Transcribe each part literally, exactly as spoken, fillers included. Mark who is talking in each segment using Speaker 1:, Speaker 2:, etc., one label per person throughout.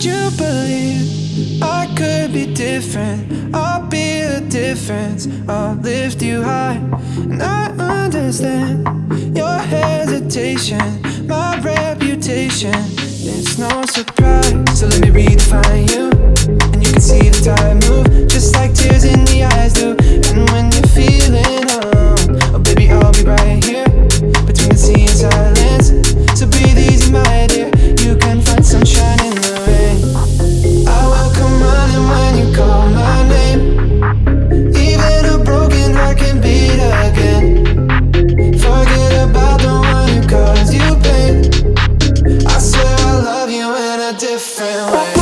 Speaker 1: you believe I could be different? I'll be the difference. I'll lift you high. And I understand your hesitation, my reputation. It's no surprise. So let me redefine you, and you can see the tide move, just like tears in the eyes do. And when you're feeling alone, oh baby, I'll be right here between the sea and silence. So breathe easy, my dear. You can find sunshine in the rain. I will come running when you call my name. Even a broken heart can beat again. Forget about the one who caused you pain. I swear I love you in a different way.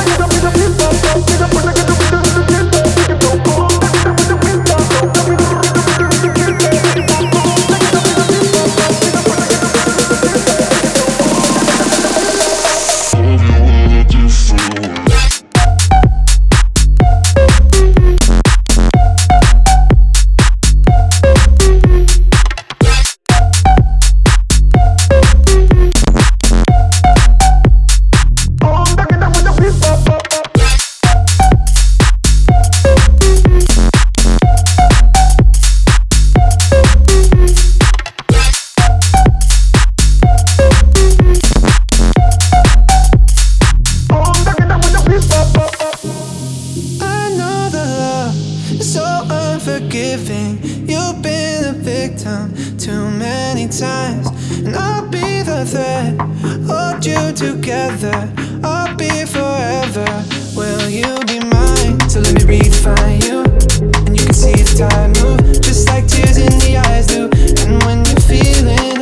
Speaker 1: Unforgiving, you've been a victim too many times, and I'll be the thread, hold you together. I'll be forever. Will you be mine? So let me redefine you, and you can see the tide move, just like tears in the eyes do. And when you're feeling